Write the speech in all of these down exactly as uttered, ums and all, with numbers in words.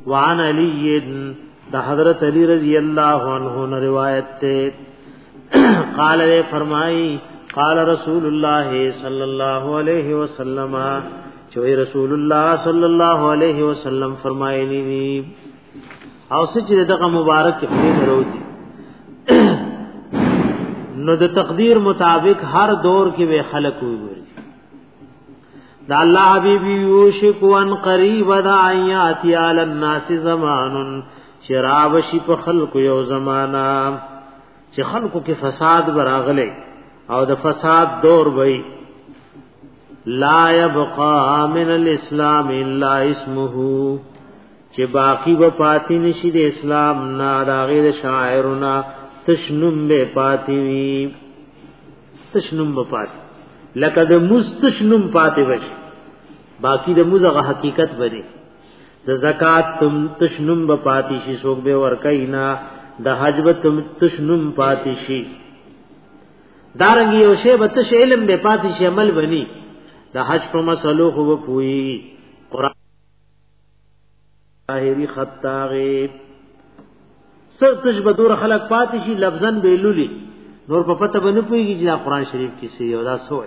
وعن علی دا حضرت علی رضی اللہ عنہ نے روایت تے قال نے فرمائی قال رسول اللہ صلی اللہ علیہ وسلم چوئی رسول اللہ صلی اللہ علیہ وسلم فرمائے نی او سچ دغه مبارک په دروتی نو د تقدیر مطابق هر دور کې به خلق وي دا الله حبیبی یوشک وان قریب دا آیات علی الناس زمان شراب شی په خلق یو زمانہ چې خلقو کې فساد براغله او د فساد دور وي لا يبقى من الاسلام الا اسمه چې باقی و پاتې نشي د اسلام نه دا غیر شاعرنا تشنم به پاتې وي تشنم به پاتې لکه د مستشنم پاتې وشي باقی د موزغه حقیقت بری د زکات تم تشنم به پاتې شي څوک به ور کینا د حج به تم تشنم پاتې شي دارنګ یو شی به تش علم به پاتې شي عمل بني د حج په مسلو خو پوي قران ظاهری خطاغه سر تش بدور خلق پاتې شي لفظن به لولي نور په پته باندې پويږي چې قرآن شریف کې څه یو دا سوې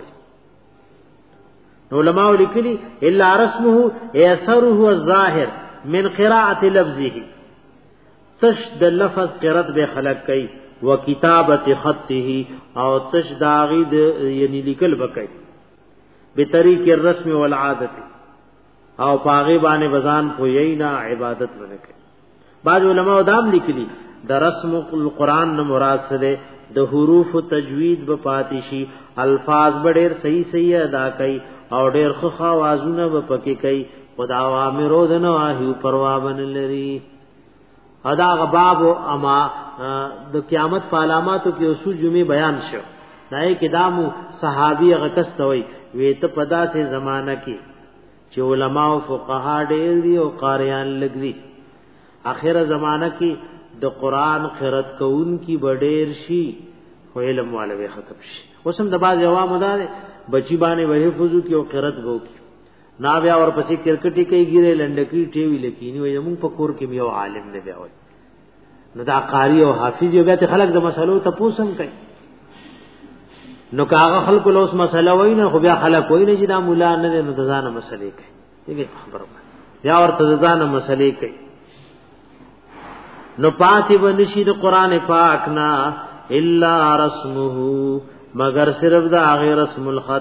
علماء لیکلي الا رسمه اثره الظاهر من قراءه لفظه تش د لفظ قرات به خلق کوي وکتابه خطه او تش داغي د یعنی لیکل وکي به طریق الرسم والعادت او پاغي باندې وزن پوینا عبادت ونکي بعض علماء دام لیکلي د رسم القرآن نه مراد سره د حروف تجوید به پاتشي الفاظ به ډېر صحیح صحیح ادا کوي او ډېر خو आवाजونه به پکې کوي خدا اوامرو د نواهی پروا بن لري ادا غباب او اما د قیامت په علاماتو کې اصول جمعه بیان شو دای کې دامو صحابي غکستوي وې ته پدا سه زمانہ کې چې علما او فقها ډېر دي او قاریان لګري اخر زمانہ کې د قران قرات کون کی بډیر شي خو علم والے ختم شي اوسم د باز عوام دار بچی باندې وه فوزو کی او قرات وو کی نا بیا اور پسې کرکټي کوي ګیره لنډکی ټیوی لکینی وای موږ په کور کې یو عالم نه بیا وای نو دا قاری او حافظ یو بیا خلک د مسلو ته پوسم کوي نو کاغه خلق له اوس مسله وای نه خو بیا خلک وای نه چې دا مولا نه نو ځانه مسلې کوي دغه خبره بیا ورته ځانه مسلې کوي نو پاتی ونشی د قران پاک نا الا رسمه مگر صرف دا غیر رسم الخط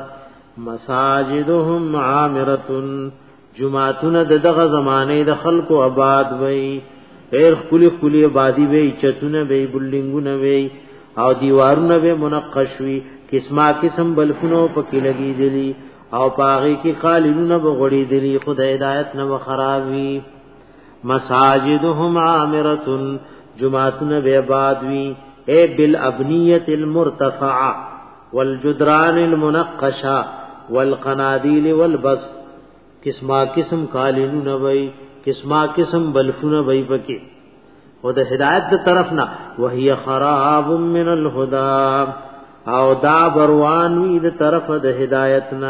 مساجدهم عامرتن جمعتون دغه زمانه د خلق آباد وای غیر خلی خلی آبادی وای چتونه وای بلډینګونه وای او دیوارونه وای منقش وای قسمه قسم بلفونو پکې لګی دي او پاغي کې قالینونه بغړی دي خدای ہدایت نه خرابوي مساجدهم عامرتن جمعتن بیابادوی اے بالابنیت المرتفعہ والجدران المنقشہ والقنادیل والبس قسمہ قسم قالینو نبی قسمہ قسم بلفو نبی پکی خود ہدایت دا طرف نا وہی خراب من الہدا او دا بروانوی دا طرف دا ہدایتنا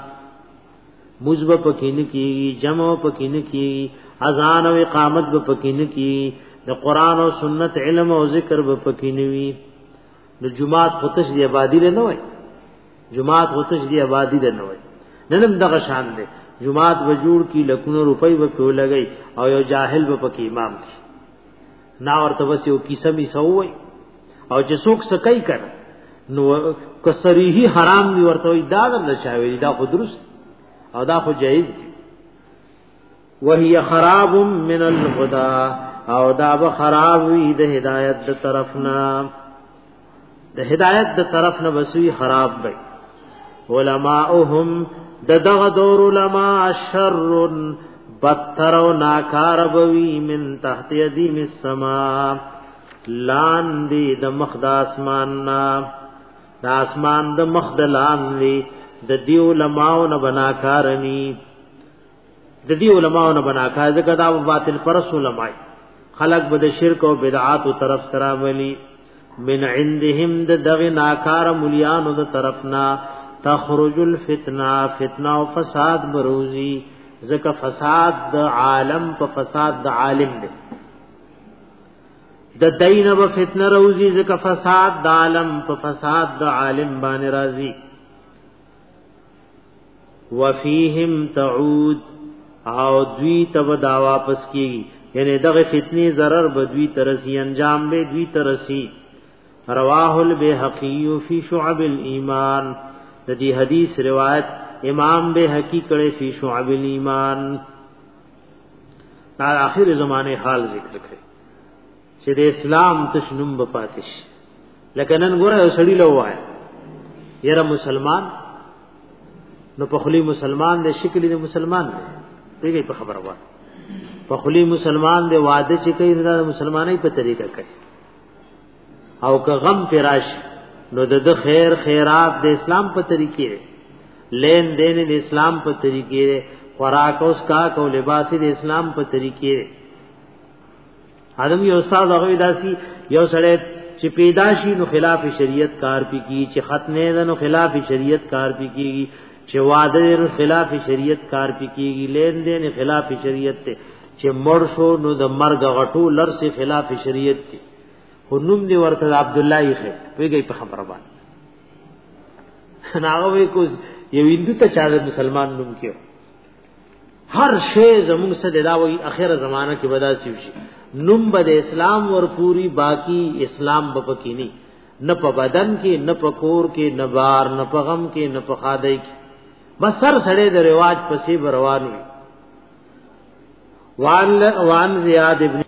مزب پکین کی جمع پکین کی اذان او اقامت به پکې نه کی د قران او سنت علم او ذکر به پکې نه وي د جمعات خودش دی آبادی له نه وای جمعات خودش دی آبادی له نه وای نن دغه شان دی جمعات وجوړ کی لکونو روپۍ به په لګي او یو جاهل به پکې امام کی نا ورته بس یو کیسه می سووي او چې څوک سکای کړه نو کسریه حرام دی ورته دا نه شاوي دا خو درست او دا خو جایز دی وهي خراب من الهدى او دا به خراب وي د هدایت د طرفنا د هدایت د طرفنا بسوي خراب وي علماءهم د دغه دور علماء شر بدتر او ناکار بوي من تحت يديم السما لان دی د مخ د اسمان نا د اسمان د مخ د لان دی د دی علماء نه بناکارني د دې علماء نه بناکار ځکه دا باطل پرس علماء خلق بد شرک او بدعات او طرف تراولی من عندهم د دغه ناکار مليانو د طرفنا تخرج الفتنه فتنه او فساد بروزی زکه فساد د عالم په فساد د عالم دی د دین و فتنه روزی زکه فساد د عالم په فساد د عالم باندې راضی وفیهم تعود او دوی تب دا واپس کیږي یعنی دغه فتنی ضرر بدوی ترسی انجام به دوی ترسی رواه البیهقی فی شعب الایمان د دې حدیث روایت امام بهقی کړي فی شعب الایمان دا اخر زمانه حال ذکر کړي چې د اسلام تشنم بپاتش لکه نن ګوره سړی لوای یره مسلمان نو په خلی مسلمان د شکل د مسلمان دی پیږي په خبره وای په خلی مسلمان د وعده چې کوي د مسلمانۍ په طریقه کوي او که غم پراش نو د خیر خیرات د اسلام په طریقې لین دین د اسلام په طریقې خوراک اوس کا کو لباس د اسلام په طریقې ادم یو استاد هغه داسي یو سړی چې پیدا شي نو خلاف شریعت کار پی کی چې ختمه ده نو خلاف شریعت کار پی کیږي چې وعده نو خلاف شریعت کار پی کیږي لین دین خلاف شریعت ته چې مړ شو نو د مرګ غټو لر سے خلاف شریعت ته نوم دی ورته عبد الله یې پیږي په خبره باندې ناغه کو یو هندو ته چا مسلمان نوم کیو هر شی زموږ سره دا وی اخره زمانہ کې ودا شي نوم بد اسلام ور پوری باقی اسلام بپکینی نه په بدن کې نه په کور کې نه بار نه په غم کې نه په خادای کې بس سر سړی د رواج پسې روان وي وان وان زیاد ابن